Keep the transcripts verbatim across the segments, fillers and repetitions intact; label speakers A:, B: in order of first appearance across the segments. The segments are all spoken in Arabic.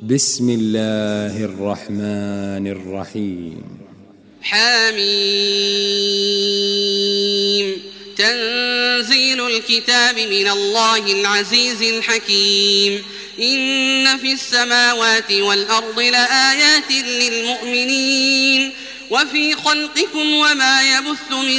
A: بسم الله الرحمن الرحيم.
B: حميم. تنزيل الكتاب من الله العزيز الحكيم. إن في السماوات والأرض لآيات للمؤمنين وفي خلقكم وما يبث من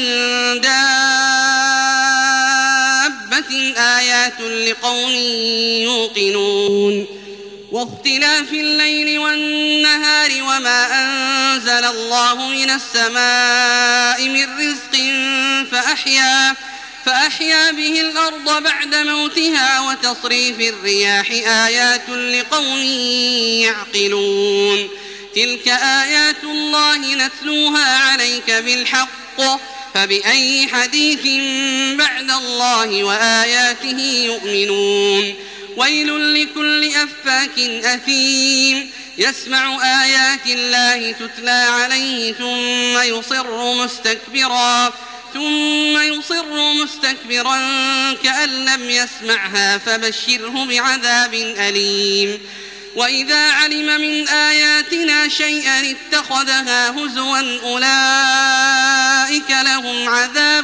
B: دابة آيات لقوم يوقنون. واختلاف الليل والنهار وما أنزل الله من السماء من رزق فأحيا, فأحيا به الأرض بعد موتها وتصريف الرياح آيات لقوم يعقلون. تلك آيات الله نتلوها عليك بالحق فبأي حديث بعد الله وآياته يؤمنون. ويل لكل أفاك أثيم يسمع آيات الله تتلى عليه ثم يصر مستكبرا ثم يصر مستكبرا كأن لم يسمعها فبشره بعذاب أليم. وإذا علم من آياتنا شيئا اتخذها هزوا أولئك لهم عذاب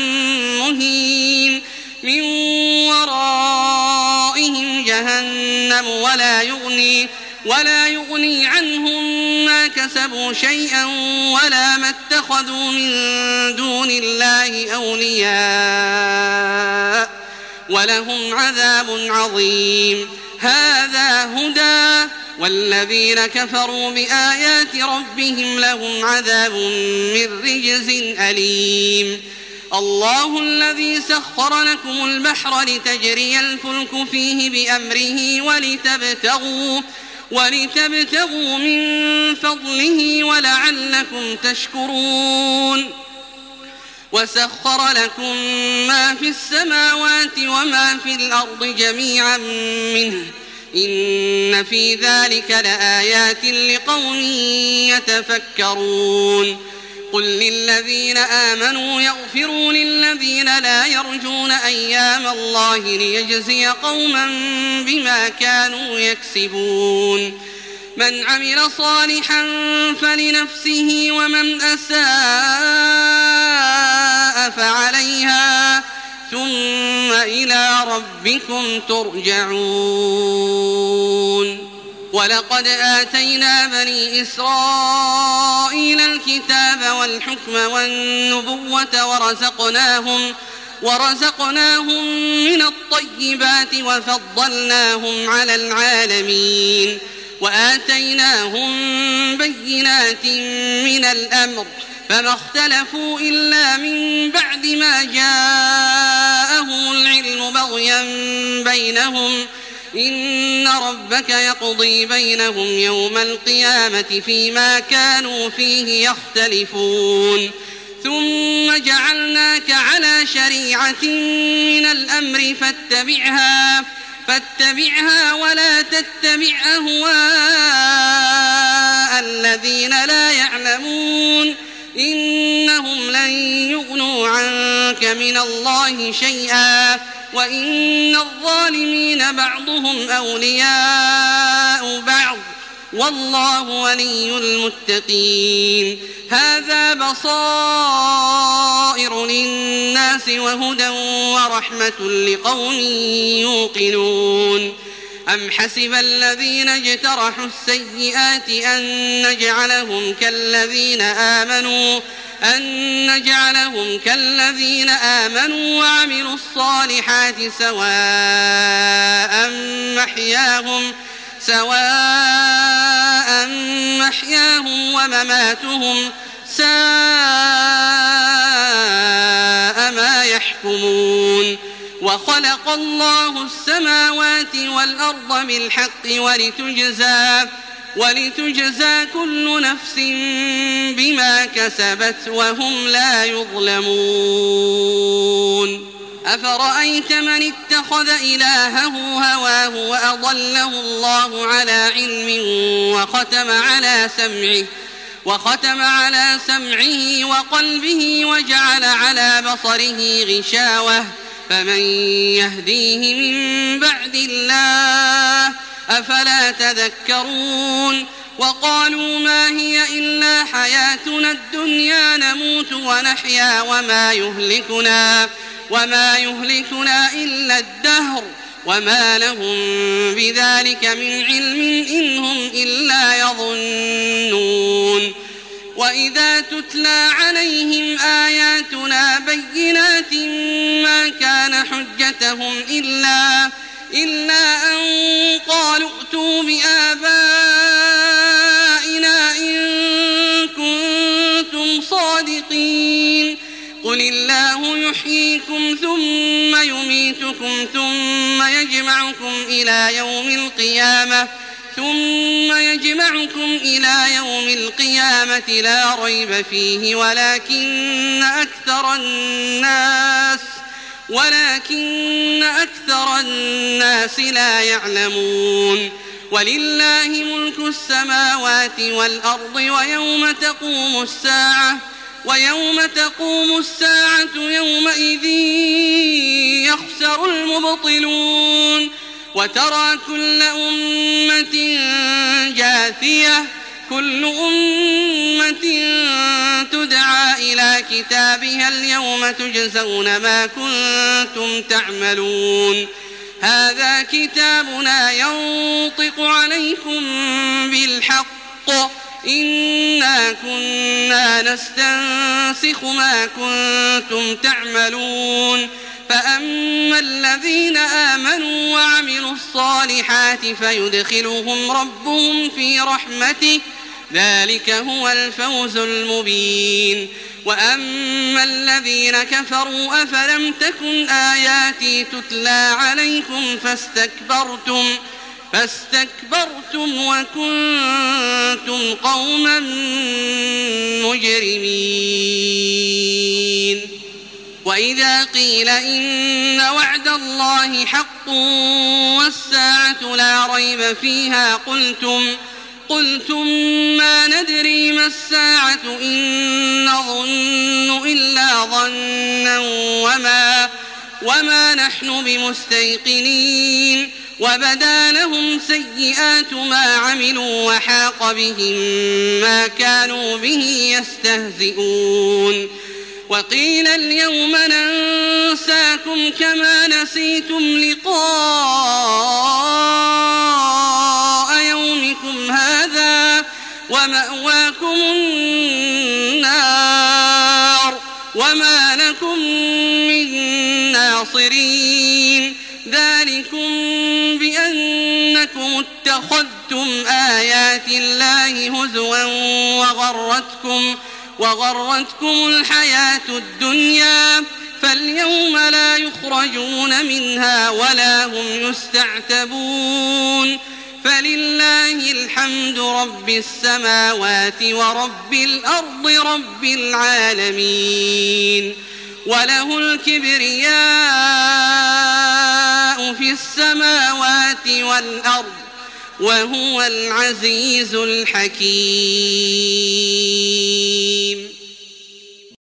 B: مهين من ورائهم جهنم ولا يغني, ولا يغني عنهم ما كسبوا شيئا ولا ما اتخذوا من دون الله أولياء ولهم عذاب عظيم. هذا هدى والذين كفروا بآيات ربهم لهم عذاب من رجز أليم. الله الذي سخر لكم البحر لتجري الفلك فيه بأمره ولتبتغوا, ولتبتغوا من فضله ولعلكم تشكرون. وسخر لكم ما في السماوات وما في الأرض جميعا منه إن في ذلك لآيات لقوم يتفكرون. قل للذين آمنوا يغفروا للذين لا يرجون أيام الله ليجزي قوما بما كانوا يكسبون. من عمل صالحا فلنفسه ومن أساء فعليها ثم إلى ربكم ترجعون. ولقد آتينا بني إسرائيل الكتاب والحكم والنبوة ورزقناهم, ورزقناهم من الطيبات وفضلناهم على العالمين. وآتيناهم بينات من الأمر فما اختلفوا إلا من بعد ما جاءهم العلم بغيا بينهم. إن ربك يقضي بينهم يوم القيامة فيما كانوا فيه يختلفون. ثم جعلناك على شريعة من الأمر فاتبعها, فاتبعها ولا تتبع أهواء الذين لا يعلمون إنهم لن يغنوا عنك من الله شيئا وإن الظالمين بعضهم أولياء بعض والله ولي المتقين. هذا بصائر للناس وهدى ورحمة لقوم يوقنون. أم حسب الذين اجترحوا السيئات أن نجعلهم كالذين آمنوا أن نجعلهم كالذين آمنوا وعملوا الصالحات سواء محياهم سواء محياهم ومماتهم ساء ما يحكمون. وخلق الله السماوات والأرض بالحق ولتجزى, ولتجزى كل نفس بما كسبت وهم لا يظلمون. أفرأيت من اتخذ إلهه هواه وأضله الله على علم وختم على سمعه وختم على سمعه وقلبه وجعل على بصره غشاوة فمن يهديه من بعد الله أفلا تذكرون وقالوا ما هي إلا حياتنا الدنيا نموت ونحيا وما يهلكنا وما يهلكنا إلا الدهر وما لهم بذلك من علم إن هم إلا يظنون وإذا تتلى عليهم آياتنا بينات ما كان حجتهم إلا إلا أن قالوا ائتوا بآبائنا إن كنتم صادقين قل الله يحييكم ثم يميتكم ثم يجمعكم إلى يوم القيامة ثم يجمعكم إلى يوم القيامة لا ريب فيه ولكن أكثر الناس ولكن أكثر الناس لا يعلمون ولله ملك السماوات والأرض ويوم تقوم الساعة ويوم تقوم الساعة يومئذ يخسر المبطلون وترى كل أمة جاثية كل أمة تدعى إلى كتابها اليوم تجزون ما كنتم تعملون هذا كتابنا ينطق عليكم بالحق إنا كنا نستنسخ ما كنتم تعملون فأما الذين آمنوا وعملوا الصالحات فيدخلهم ربهم في رحمته ذلك هو الفوز المبين وأما الذين كفروا أفلم تكن آياتي تتلى عليكم فاستكبرتم فاستكبرتم وكنتم قوما مجرمين وإذا قيل إن وعد الله حق والساعة لا ريب فيها قلتم قلتم ما ندري ما الساعة إن نظن إلا ظنا وما, وما نحن بمستيقنين وبدا لهم سيئات ما عملوا وحاق بهم ما كانوا به يستهزئون وقيل اليوم ننساكم كما نسيتم لقاء يومكم هذا ومأواكم النار وما لكم من ناصرين ذلكم بأنكم اتخذتم آيات الله هزوا وغرتكم وغرتكم الحياة الدنيا فاليوم لا يخرجون منها ولا هم يستعتبون فلله الحمد رب السماوات ورب الأرض رب العالمين وله الكبرياء في السماوات والأرض وهو العزيز الحكيم